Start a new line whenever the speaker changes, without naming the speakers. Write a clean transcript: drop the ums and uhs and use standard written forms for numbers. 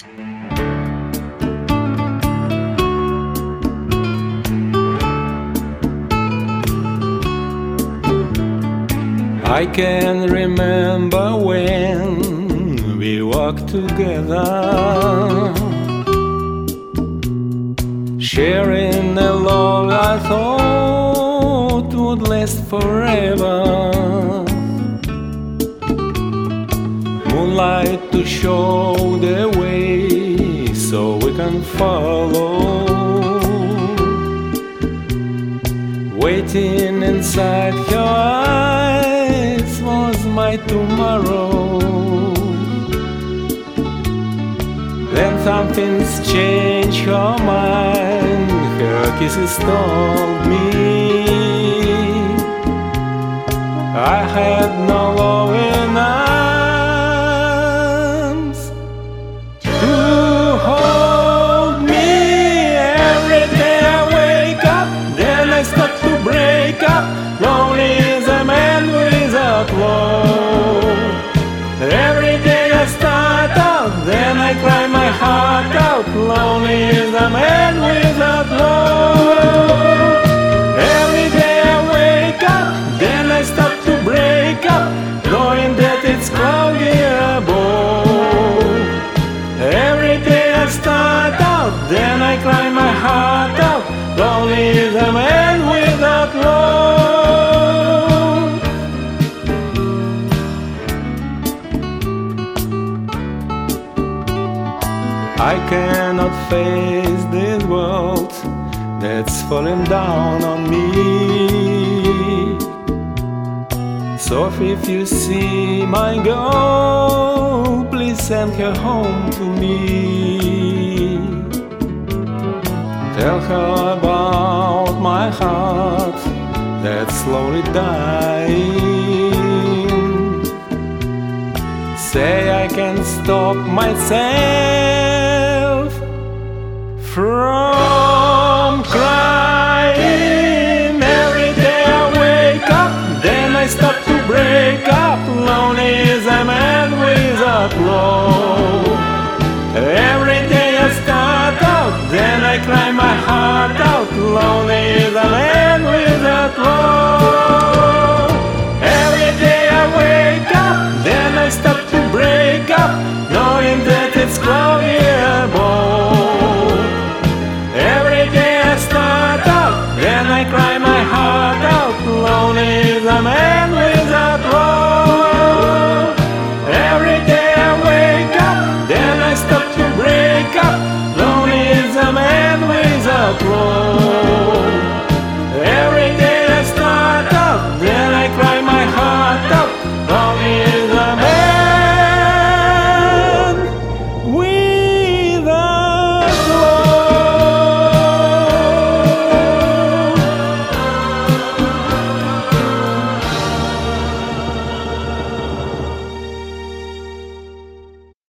I can remember when we walked together, sharing a love I thought would last forever. Moonlight to show the way so we can follow. Waiting inside your eyes was my tomorrow. Then something's changed her mind. Her kisses told me I had no loving arms to hold me. Every day I wake up, then I start to break up. Lonely is a man without love. Every day I start out, then I cry my heart out. Lonely is a man without love. Every day I wake up, then I start to break up, knowing that it's cloudy above. Every day I start out, then I cry my heart out. Lonely is a man without love. I cannot face this world that's falling down on me. So if you see my girl, please send her home to me. Tell her about my heart that's slowly dying. Say I can stop myself from crying.